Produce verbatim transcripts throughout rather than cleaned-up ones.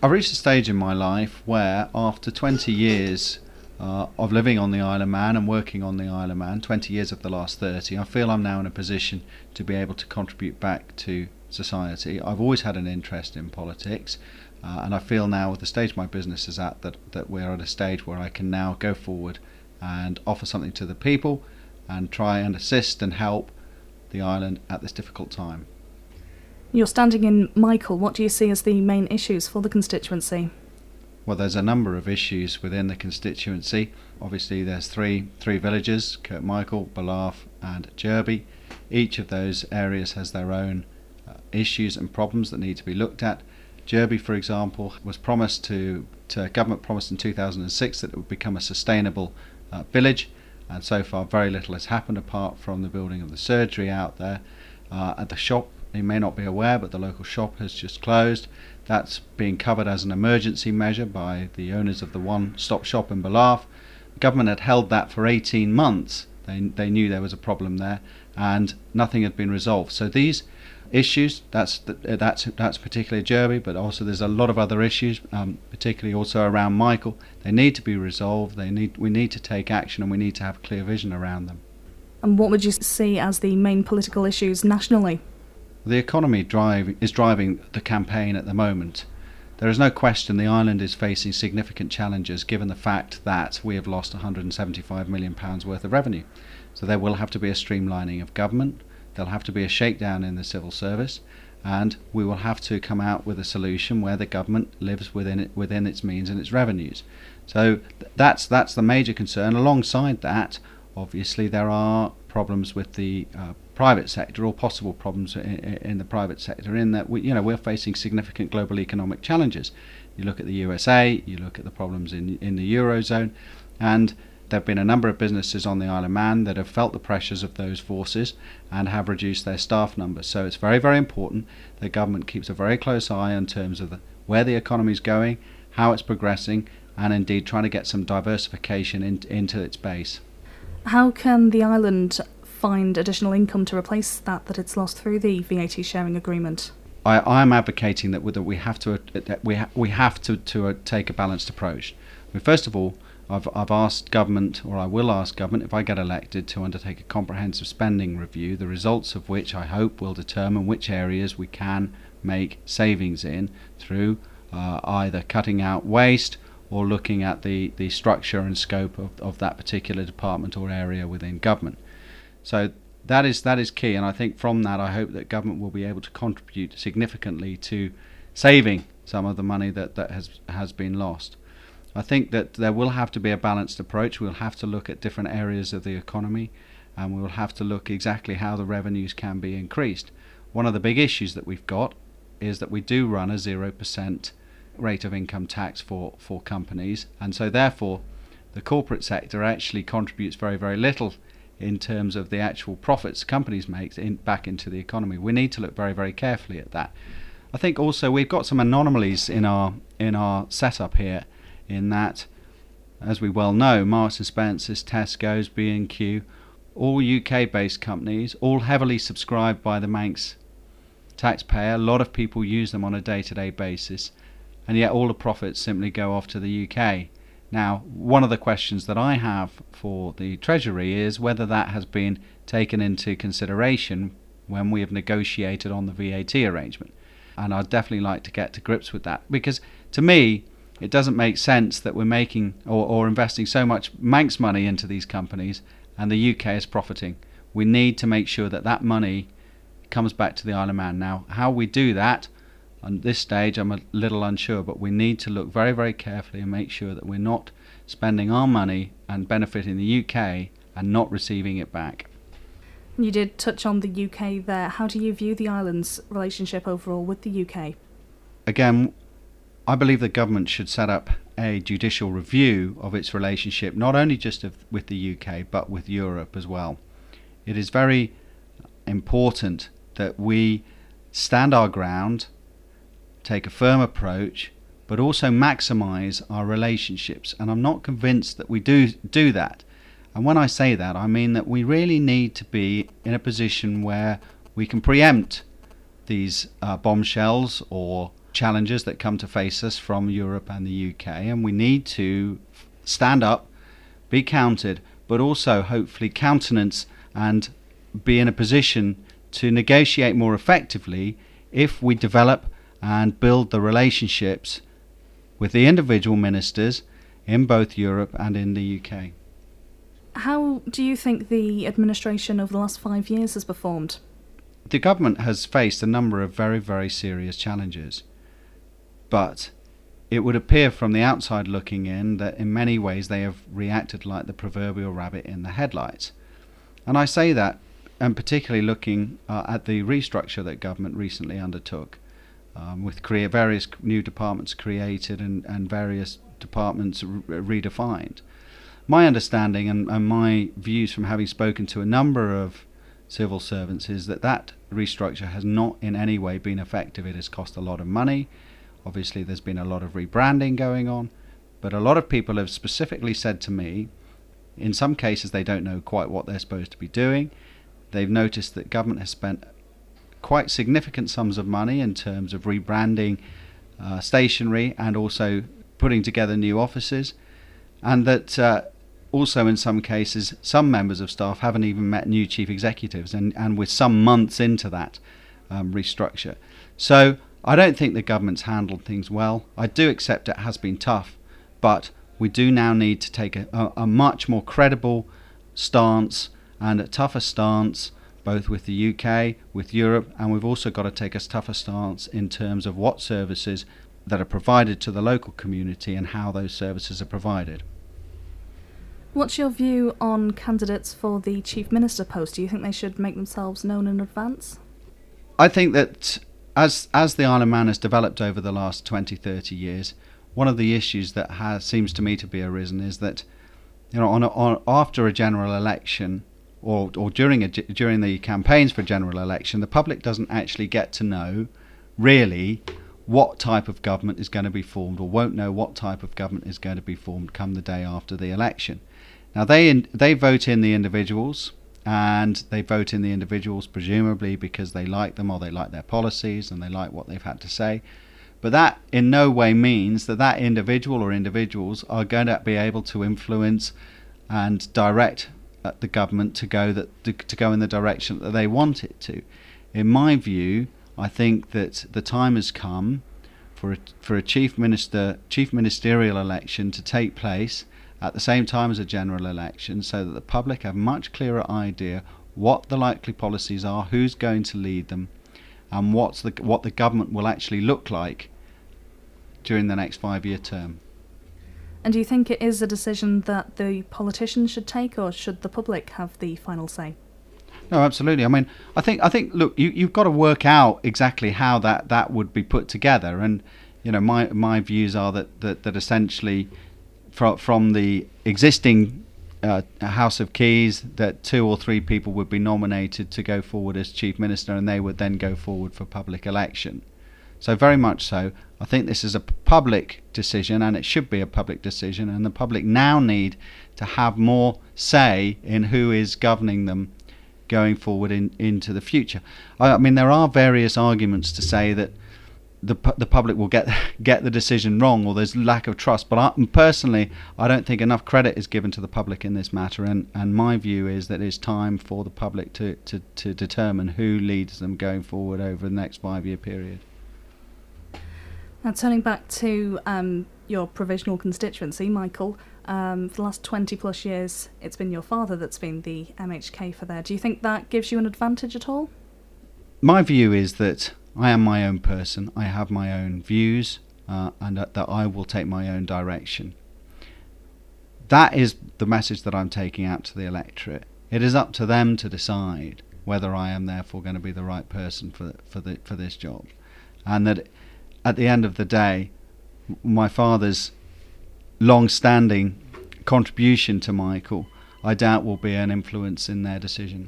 I've reached a stage in my life where, after twenty years uh, of living on the Isle of Man and working on the Isle of Man, twenty years of the last thirty, I feel I'm now in a position to be able to contribute back to society. I've always had an interest in politics, uh, and I feel now, with the stage my business is at, that, that we're at a stage where I can now go forward and offer something to the people and try and assist and help the island at this difficult time. You're standing in Michael. What do you see as the main issues for the constituency? Well, there's a number of issues within the constituency. Obviously, there's three three villages: Kirkmichael, Balarf and Jerby. Each of those areas has their own uh, issues and problems that need to be looked at. Jerby, for example, was promised to, to government promised in two thousand six that it would become a sustainable uh, village, and so far very little has happened apart from the building of the surgery out there. Uh, at the shop, you may not be aware, but the local shop has just closed. That's being covered as an emergency measure by the owners of the One Stop Shop in Balarf. The government had held that for eighteen months. They, they knew there was a problem there, and nothing had been resolved. So these issues, that's that's that's particularly Jerby, but also there's a lot of other issues, um, particularly also around Michael. They need to be resolved. They need we need to take action, and we need to have clear vision around them. And what would you see as the main political issues nationally? The economy drive is driving the campaign at the moment. There is no question the island is facing significant challenges, given the fact that we have lost one hundred seventy-five million pounds worth of revenue. So there will have to be a streamlining of government, there'll have to be a shakedown in the civil service, and we will have to come out with a solution where the government lives within it, within its means and its revenues. So th- that's that's the major concern. Alongside that, obviously there are problems with the uh, private sector, or possible problems in, in the private sector, in that we, you know, we're facing significant global economic challenges. You look at the U S A, you look at the problems in in the Eurozone, and there have been a number of businesses on the Isle of Man that have felt the pressures of those forces and have reduced their staff numbers. So it's very, very important that government keeps a very close eye in terms of the, where the economy is going, how it's progressing, and indeed trying to get some diversification in, into its base. How can the island find additional income to replace that that it's lost through the V A T sharing agreement? I, I am advocating that, that we have to that we ha- we have to to uh, take a balanced approach. I mean, first of all, I've I've asked government, or I will ask government, if I get elected, to undertake a comprehensive spending review, the results of which I hope will determine which areas we can make savings in through uh, either cutting out waste or looking at the, the structure and scope of, of that particular department or area within government. So that is that is key, and I think from that I hope that government will be able to contribute significantly to saving some of the money that, that has has been lost. I think that there will have to be a balanced approach. We'll have to look at different areas of the economy, and we will have to look exactly how the revenues can be increased. One of the big issues that we've got is that we do run a zero percent rate of income tax for, for companies, and so therefore the corporate sector actually contributes very, very little in terms of the actual profits companies make in, back into the economy. We need to look very, very carefully at that. I think also we've got some anomalies in our in our setup here, in that, as we well know, Marks and Spencer's, Tesco's, B and Q, all U K-based companies, all heavily subscribed by the Manx taxpayer. A lot of people use them on a day-to-day basis, and yet all the profits simply go off to the U K. Now, one of the questions that I have for the Treasury is whether that has been taken into consideration when we have negotiated on the V A T arrangement. And I'd definitely like to get to grips with that, because to me it doesn't make sense that we're making or, or investing so much Manx money into these companies and the U K is profiting. We need to make sure that that money comes back to the Isle of Man. Now, how we do that, on this stage I'm a little unsure, but we need to look very, very carefully and make sure that we're not spending our money and benefiting the U K and not receiving it back. You did touch on the U K there. How do you view the island's relationship overall with the U K? Again, I believe the government should set up a judicial review of its relationship, not only just of, with the U K, but with Europe as well. It is very important that we stand our ground, take a firm approach, but also maximise our relationships. And I'm not convinced that we do do that. And when I say that, I mean that we really need to be in a position where we can preempt these uh, bombshells or challenges that come to face us from Europe and the U K, and we need to stand up, be counted, but also hopefully countenance and be in a position to negotiate more effectively if we develop and build the relationships with the individual ministers in both Europe and in the U K. How do you think the administration over the last five years has performed? The government has faced a number of very, very serious challenges, but it would appear from the outside looking in that in many ways they have reacted like the proverbial rabbit in the headlights. And I say that, and particularly looking uh, at the restructure that government recently undertook, um, with crea- various new departments created and, and various departments re- redefined. My understanding and, and my views from having spoken to a number of civil servants is that that restructure has not in any way been effective. It has cost a lot of money. Obviously there's been a lot of rebranding going on, but a lot of people have specifically said to me, in some cases they don't know quite what they're supposed to be doing. They've noticed that government has spent quite significant sums of money in terms of rebranding uh, stationery and also putting together new offices, and that uh, also in some cases some members of staff haven't even met new chief executives, and, and we're some months into that um, restructure. So I don't think the government's handled things well. I do accept it has been tough, but we do now need to take a, a, a much more credible stance and a tougher stance, both with the U K, with Europe, and we've also got to take a tougher stance in terms of what services that are provided to the local community and how those services are provided. What's your view on candidates for the Chief Minister post? Do you think they should make themselves known in advance? I think that as as the Isle of Man has developed over the last twenty, thirty years, one of the issues that has seems to me to be arisen is that, you know, on, a, on after a general election or or during a during the campaigns for a general election, the public doesn't actually get to know really what type of government is going to be formed, or won't know what type of government is going to be formed come the day after the election. Now they in, they vote in the individuals, and they vote in the individuals presumably because they like them or they like their policies and they like what they've had to say. But that in no way means that that individual or individuals are going to be able to influence and direct the government to go that to, to go in the direction that they want it to. In my view, I think that the time has come for a, for a chief minister chief ministerial election to take place at the same time as a general election, so that the public have much clearer idea what the likely policies are, who's going to lead them, and what's the what the government will actually look like during the next five-year term. And do you think it is a decision that the politicians should take, or should the public have the final say? No, absolutely. I mean, I think I think look, you you've got to work out exactly how that, that would be put together, and you know, my my views are that that, that essentially from from the existing uh, House of Keys, that two or three people would be nominated to go forward as Chief Minister, and they would then go forward for public election. So very much so, I think this is a public decision, and it should be a public decision, and the public now need to have more say in who is governing them going forward in, into the future. I, I mean, there are various arguments to say that the the public will get get the decision wrong, or there's lack of trust. But I, personally, I don't think enough credit is given to the public in this matter, and, and my view is that it's time for the public to, to, to determine who leads them going forward over the next five-year period. Now, turning back to um, your provisional constituency, Michael, um, for the last twenty plus years, it's been your father that's been the M H K for there. Do you think that gives you an advantage at all? My view is that I am my own person. I have my own views, uh, and that, that I will take my own direction. That is the message that I'm taking out to the electorate. It is up to them to decide whether I am therefore going to be the right person for for the for this job, and that at the end of the day, my father's long-standing contribution to Michael, I doubt, will be an influence in their decision.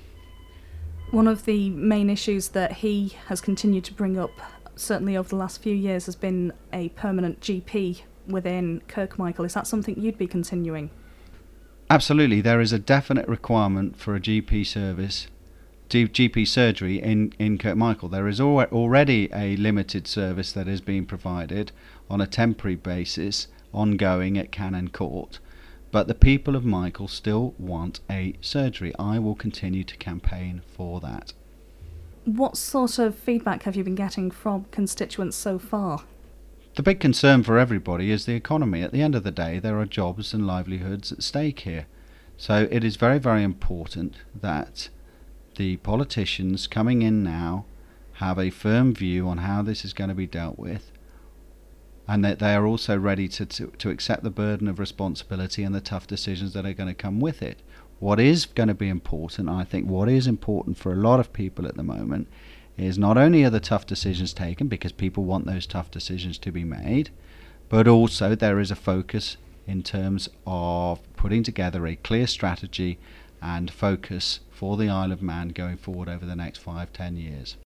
One of the main issues that he has continued to bring up, certainly over the last few years, has been a permanent G P within Kirkmichael. Is that something you'd be continuing? Absolutely. There is a definite requirement for a G P service G P surgery in, in Kirkmichael. There is al- already a limited service that is being provided on a temporary basis, ongoing at Cannon Court. But the people of Michael still want a surgery. I will continue to campaign for that. What sort of feedback have you been getting from constituents so far? The big concern for everybody is the economy. At the end of the day, there are jobs and livelihoods at stake here. So it is very, very important that the politicians coming in now have a firm view on how this is going to be dealt with, and that they are also ready to, to, to accept the burden of responsibility and the tough decisions that are going to come with it. What is going to be important, I think what is important for a lot of people at the moment, is not only are the tough decisions taken because people want those tough decisions to be made, but also there is a focus in terms of putting together a clear strategy and focus for the Isle of Man going forward over the next five, ten years.